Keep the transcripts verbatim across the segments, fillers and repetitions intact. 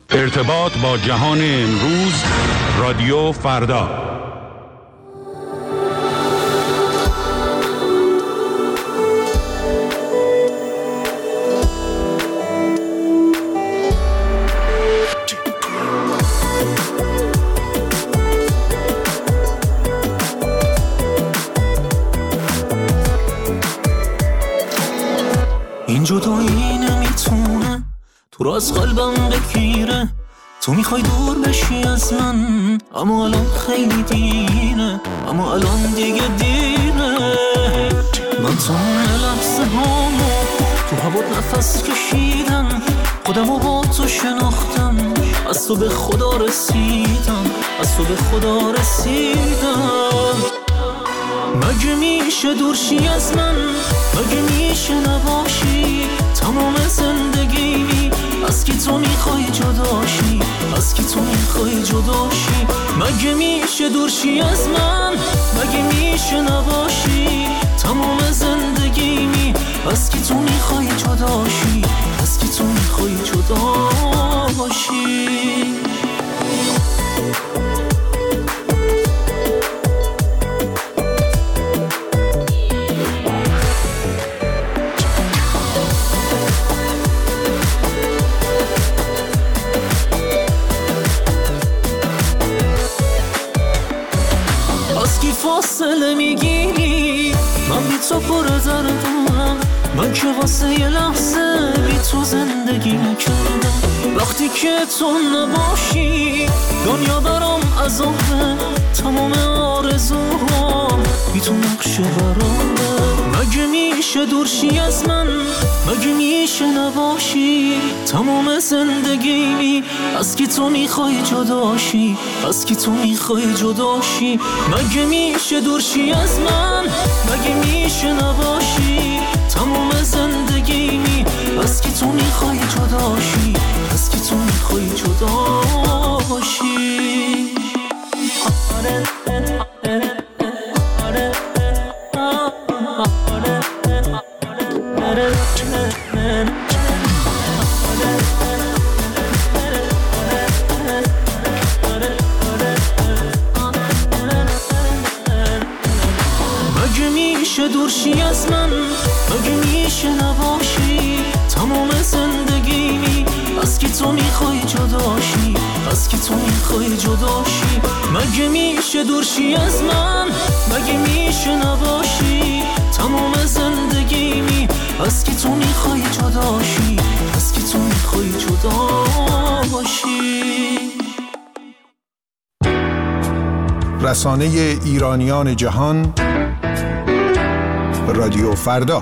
ارتباط با جهان امروز، رادیو فردا. این جدایی نمیتونه تو را از قلبم بگیره. تو میخوای دور بشی از من، اما الان خیلی دیره، اما الان دیگه دیره. من تمام لحظه هامو تو هوات نفس کشیدم، خودمو با تو شناختم، از تو به خدا رسیدم، از تو به خدا رسیدم. مگه میشه دورشی از من، مگه میشه نباشی تمام زندگی؟ از کی تو میخوای جداشی، از کی تو میخوای جداشی؟ مگه میشه دورشی از من، مگه میشه نباشی تمام زندگی؟ از کی تو میخوای جداشی، از کی تو میخوای جداشی؟ فاصله میگیری، من بی تو پر دردم، من که واسه یه لحظه بی تو زندگی نکردم. وقتی که تو نباشی دنیا برام عذابه، تمام آرزوهام بی تو نقشه برامه. مگه میشه دورشی از من، مگه میشه نباشی تمام زندگی؟ از کی تو میخوای جداشی، از کی تو میخوای جداشی؟ مگه میشه دورشی از من، مگه میشه نباشی تمام زندگی؟ از کی تو میخوای جداشی، از کی تو میخوای جداشی؟ مگه میشه دورشی از من، مگه میشه نباشی تمام زندگی؟ از کی تو میخوای جداشی، از کی تو میخوای جداشی؟ مگه میشه دورشی از من، مگه میشه نباشی تمام زندگی؟ از کی تو میخوای جداشی، از کی تو میخوای جداشی؟ رسانه ایرانیان جهان، رادیو فردا.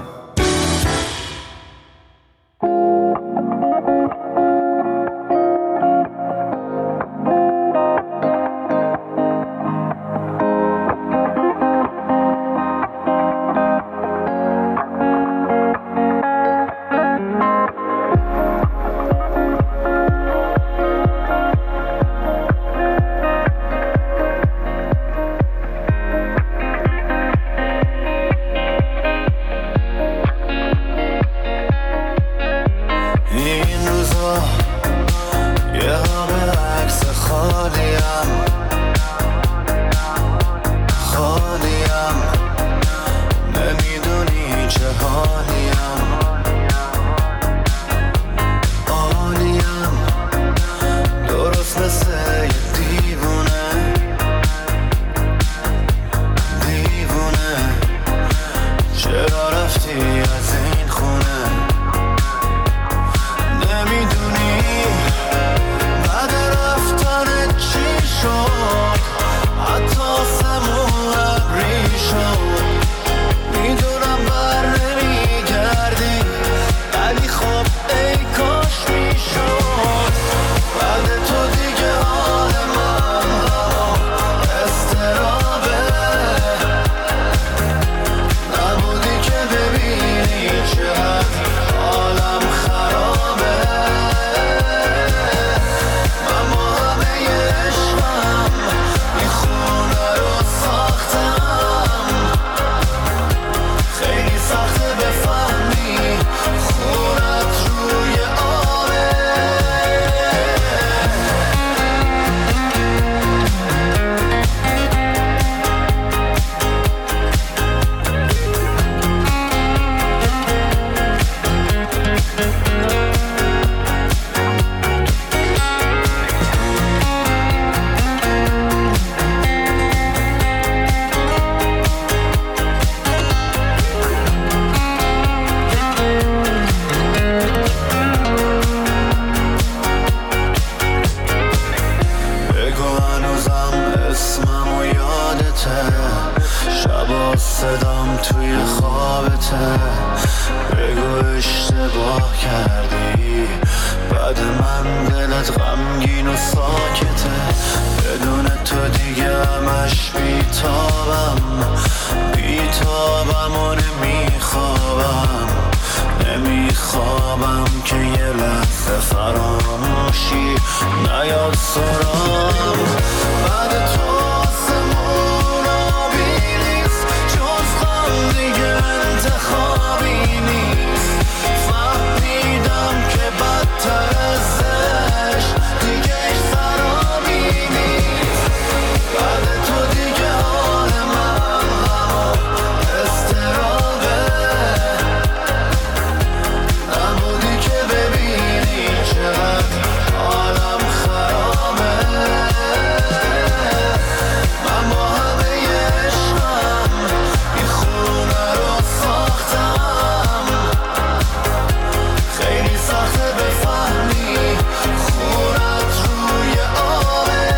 شد راحته بگو اشتباه کردی بعد من دلت غمگین و ساکته بدون تو دیگه همش بیتابم بیتابم و نمیخوابم نمیخوابم که یه لحظه فراموشی نیاد سرام بعد تو آسمون آبی نیست جز غم دیگه انتخابی نیست فهمیدم که بدتر از عشق دیگه سرابی نیست بعد تو دیگه حال من غم استرابه نبودی که ببینی چقدر حالم خرابه من با همه عشقم این خونه رو ساختم خیلی سخته بفهمی خونت روی آبه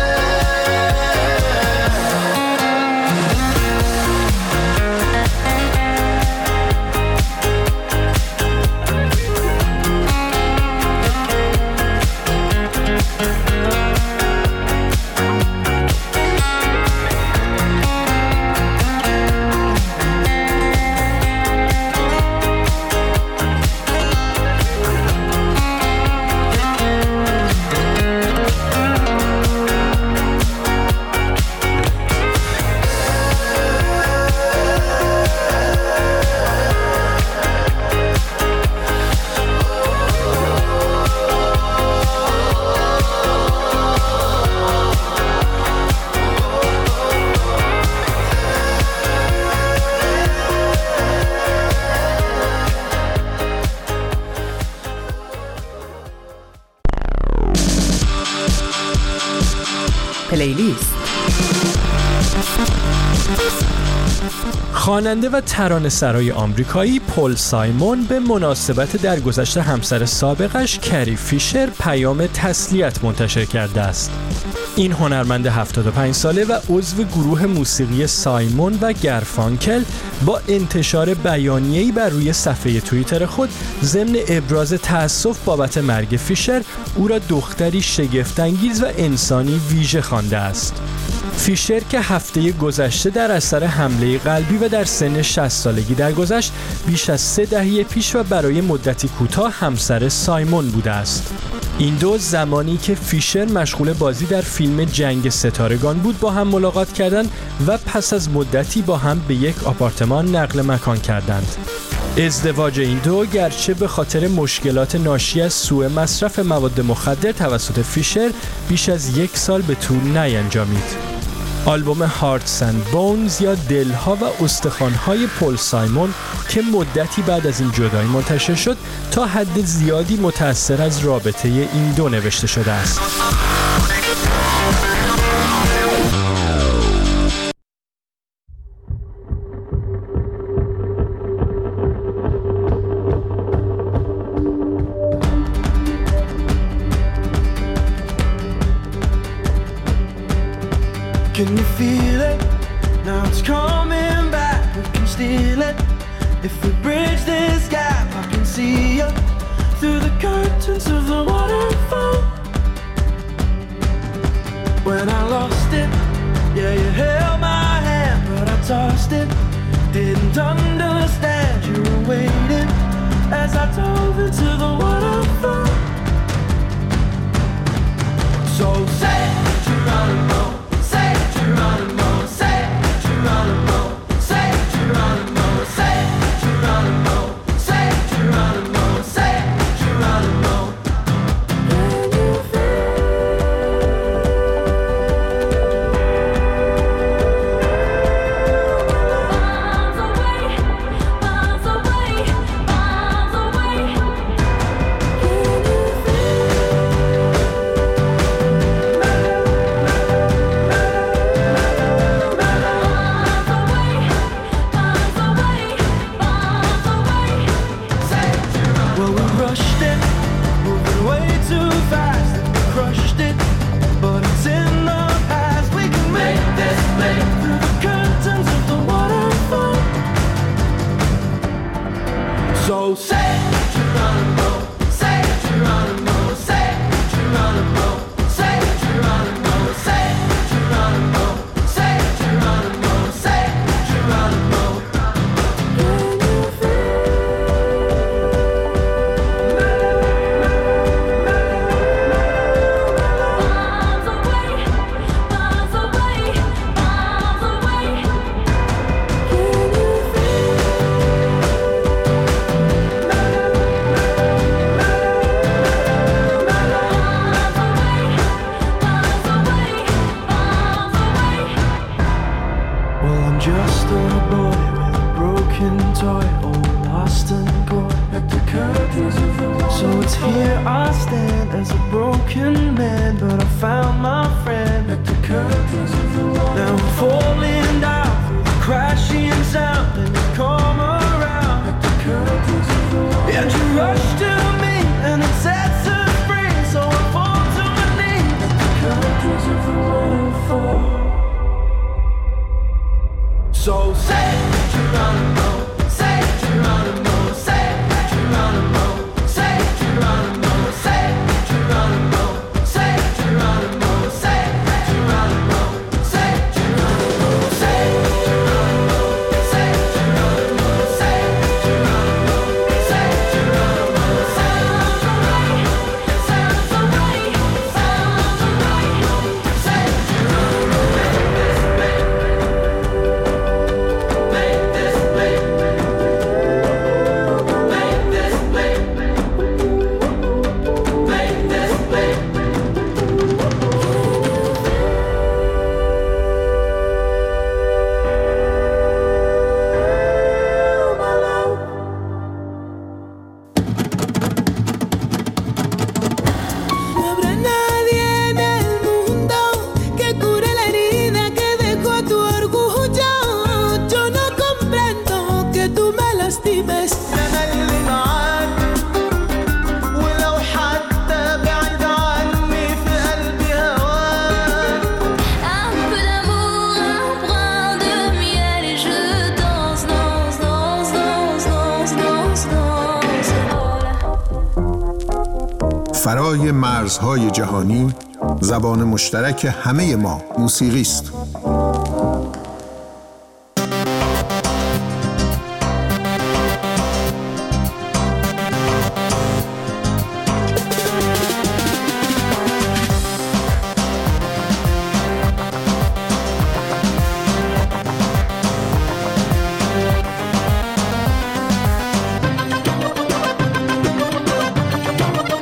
پلیلیست. خواننده و ترانه‌سرای آمریکایی پل سایمون به مناسبت درگذشت همسر سابقش کری فیشر پیام تسلیت منتشر کرده است. این هنرمند هفتاد و پنج ساله و عضو گروه موسیقی سایمون و گرفانکل با انتشار بیانیه‌ای بر روی صفحه توییتر خود ضمن ابراز تأسف بابت مرگ فیشر او را دختری شگفت‌انگیز و انسانی ویژه خوانده است. فیشر که هفته گذشته در اثر حمله قلبی و در سن شصت سالگی درگذشت، بیش از سه دهه پیش و برای مدتی کوتاه همسر سایمون بوده است. این دو زمانی که فیشر مشغول بازی در فیلم جنگ ستارگان بود با هم ملاقات کردند و پس از مدتی با هم به یک آپارتمان نقل مکان کردند. ازدواج این دو گرچه به خاطر مشکلات ناشی از سوء مصرف مواد مخدر توسط فیشر بیش از یک سال به طول نینجامید. آلبوم هارتس اند بونز یا دلها و استخوان‌های پل سایمون که مدتی بعد از این جدایی منتشر شد تا حد زیادی متأثر از رابطه این دو نوشته شده است. Can you feel it? Now it's coming back. We can steal it. If we bridge this gap, I can see you through the curtains of the waterfall. When I lost it, yeah, you held my hand, but I tossed it. Didn't understand you were waiting as I dove into the waterfall. So say Geronimo. Geronimo, say Geronimo, say Geronimo, say Geronimo, say Geronimo, say Geronimo. Can you feel? Miles away, miles away, miles away. Can you feel? as a broken man, but I found my friend at the curtains of the wall. Now I'm falling down through the crashing sound, and you come around at the curtains of the wall. And you rush to me, and it sets us free, so I fall to my knees at the curtains of the waterfall. So say Geronimo, say Geronimo, say Geronimo, say Geronimo, say Geronimo, say Geronimo, say Geronimo, say Geronimo, say Geronimo, say Geronimo, say Geronimo, say Geronimo. Sounds alright, sounds alright, sounds alright. Say Geronimo, make this play, make this play, make this play, make this play. No habrá nadie en el mundo que cure la herida que dejó tu orgullo. Yo no comprendo que tú me lastimes. أنا اللي معاك ولو حتى بعيد عني في قلبي هواك. Un peu d'amour, un brin de miel et je danse, danse, danse, danse, danse, danse, danse. فرای مرزهای جهانی زبان مشترک همه ما موسیقی است.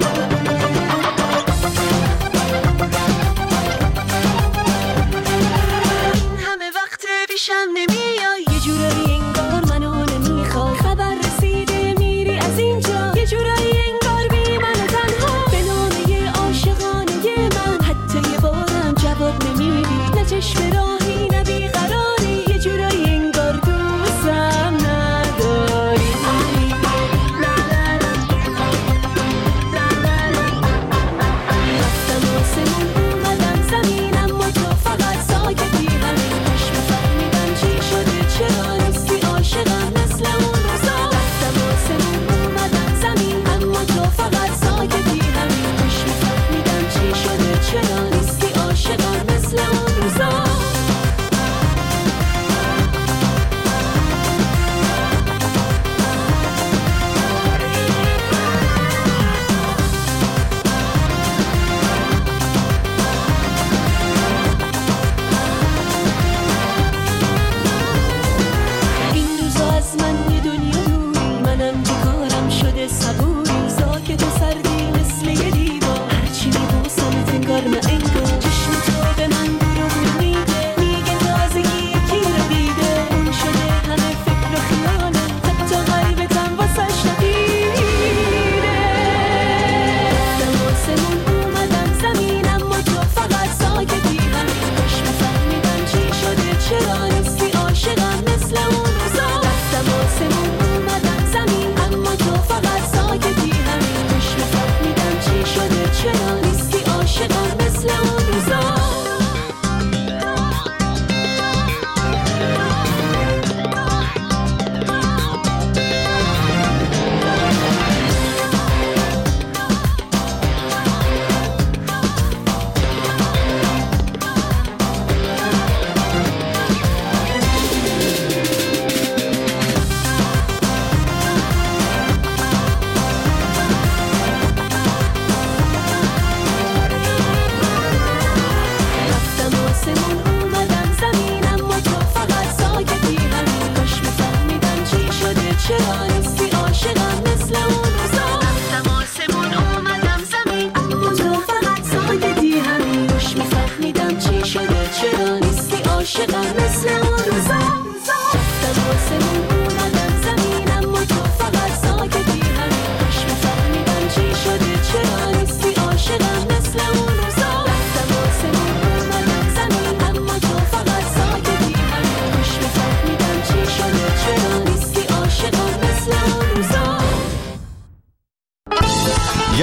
Say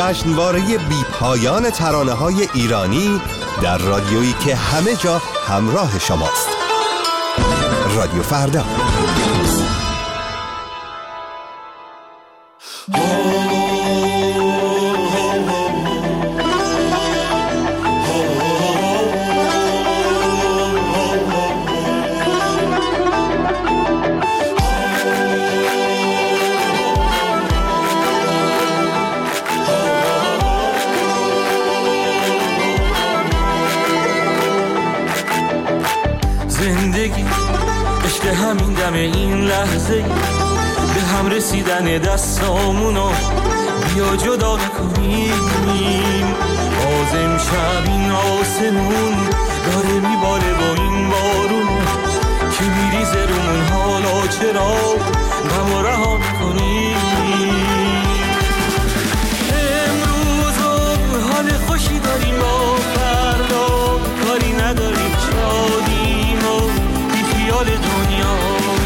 جشنواره بی پایان ترانه‌های ایرانی در رادیویی که همه جا همراه شماست. رادیو فردا. زندگی عشق همین دم این لحظه، به هم رسیدن دستامونو بیا جدا نکنیم. باز امشب این آسمون داره میباره با این بارون که میریزه رومون، حالا چرا غم رها میکنیم؟ امروز حال خوشی داریم، با فردا کاری نداریم، شادیم و بی خیال دنیا.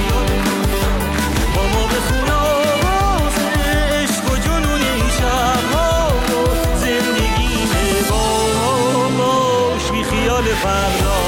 با ما بخون آواز عشق و جنون این شبها، زندگی با باش بی خیال فردا.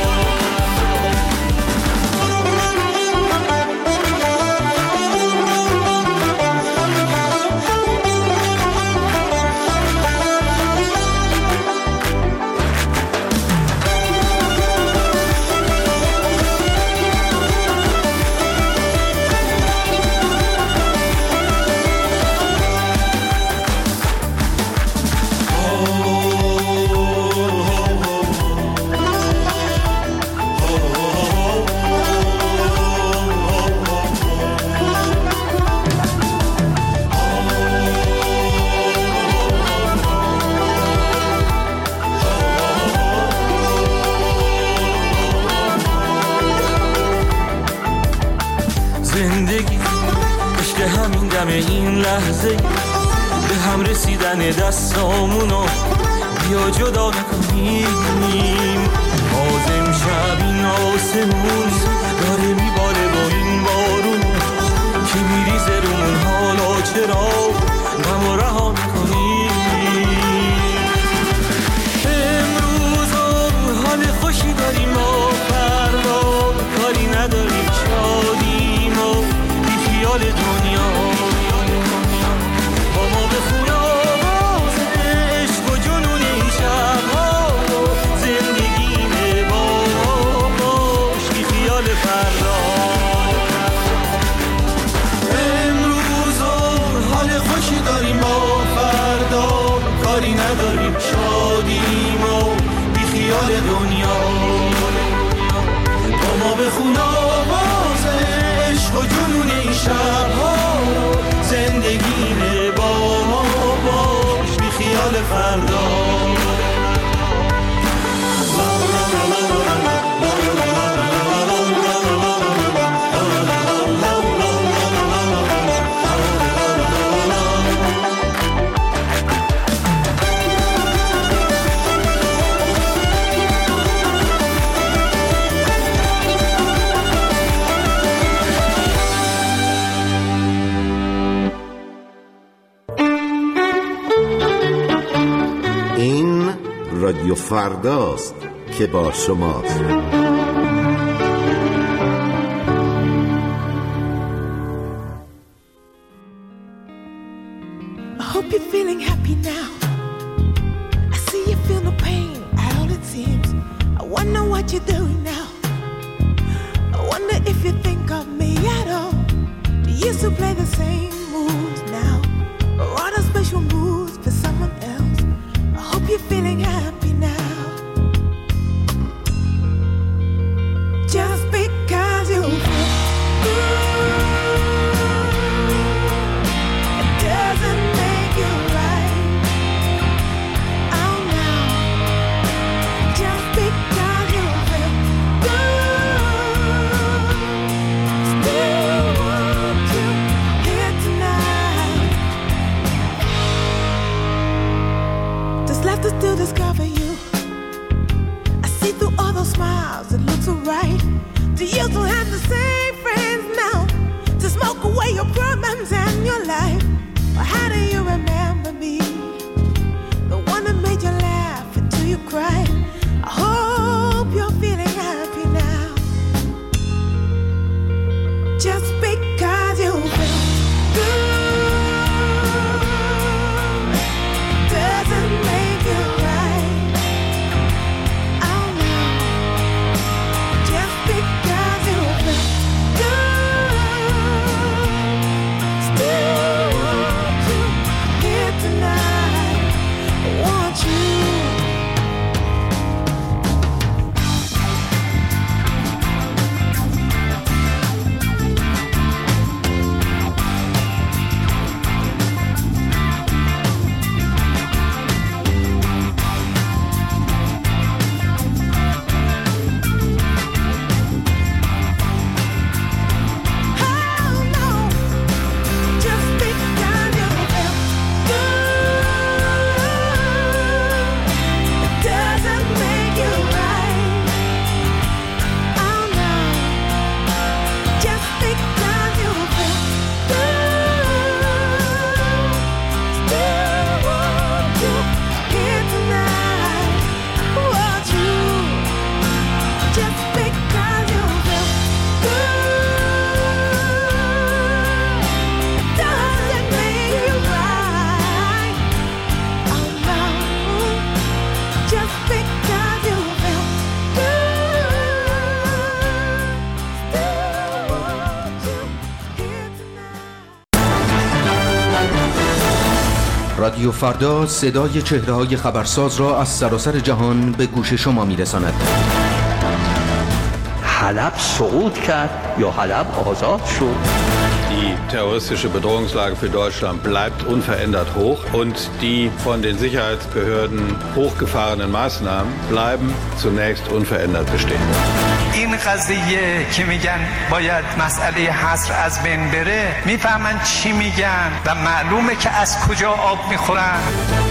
زندگی عشق همین دم این لحظه، به هم رسیدن دستامونو بیا جدا نکنیم. باز امشب این آسمون داره میباره با این بارون که میریزه رومون، حالا چرا غم رها میکنیم؟ امروز حال خوشی داریم، با فردا کاری نداریم، شادیم و بی خیال دنیا. با ما بخون آواز عشق و جنون این شبها، زندگی با باش بی خیال فردا. امروز حال خوشی داریم، با فردا کاری نداریم، شادیم و بی خیال دنیا. با ما بخون آواز عشق و جنون این شبها، زندگی با ما باش بی خیال فردا. این رادیو فرداست که با شماست. I hope you're feeling happy now. I see you feel no pain at all it seems. I wonder what you're doing now. I wonder if you think of me at all. Do you still play the same moves now, or are there special moves for someone else? I hope you're feeling happy now. Just because you feel good, it doesn't make you right. Oh no. Just because you feel good, still want you here tonight. There's left to still discover you. I see through all those smiles, it looks alright. Do you still have the same friends now to smoke away your problems and your life? Or how do you remember me? رادیو فردا صدای چهره‌های خبرساز را از سراسر جهان به گوش شما می‌رساند. حلب سقوط کرد یا حلب آزاد شد. Die terroristische Bedrohungslage für Deutschland bleibt unverändert hoch und die von den Sicherheitsbehörden hochgefahrenen Maßnahmen bleiben zunächst unverändert bestehen. این قضیه که میگن باید مسئله حصر از بین بره، میفهمن چی میگن و معلومه که از کجا آب میخورن.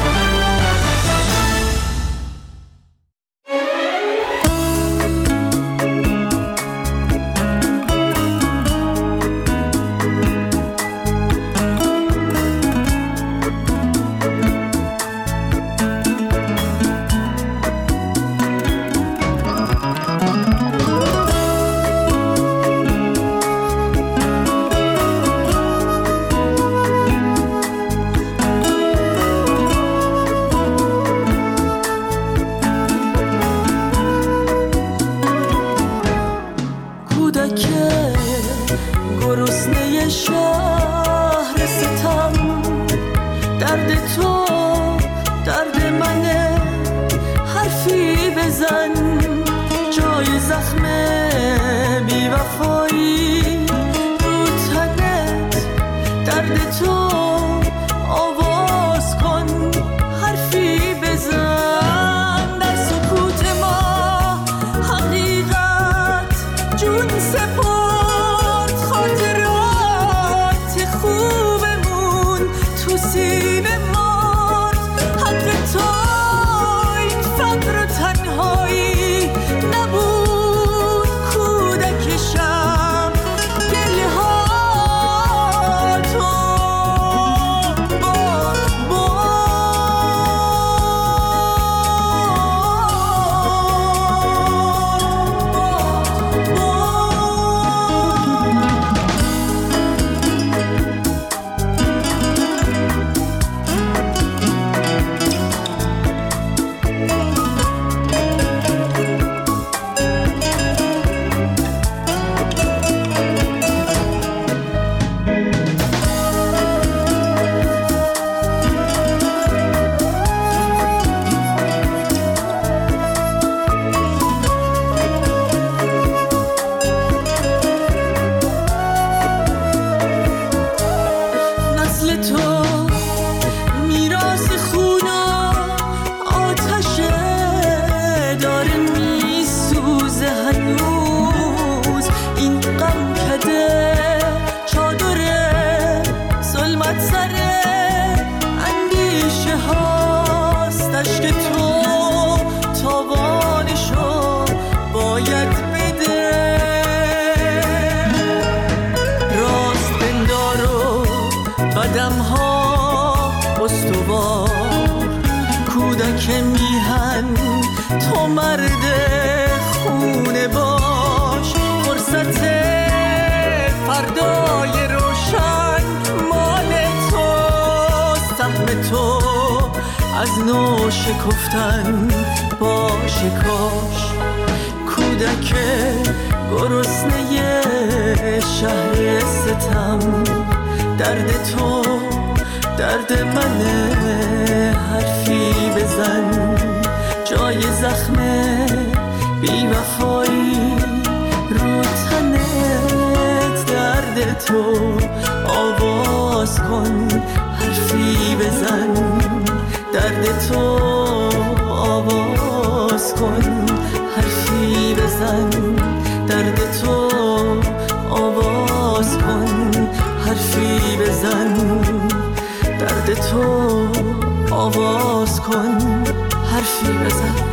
شکفتن باشه کاش کودک گرسنه شهر ستم درد تو درد منه حرفی بزن جای زخم بی وفایی رو تنت درد تو آواز کن حرفی بزن درد تو آواز کن حرفی بزن درد تو آواز کن حرفی بزن درد تو آواز کن حرفی بزن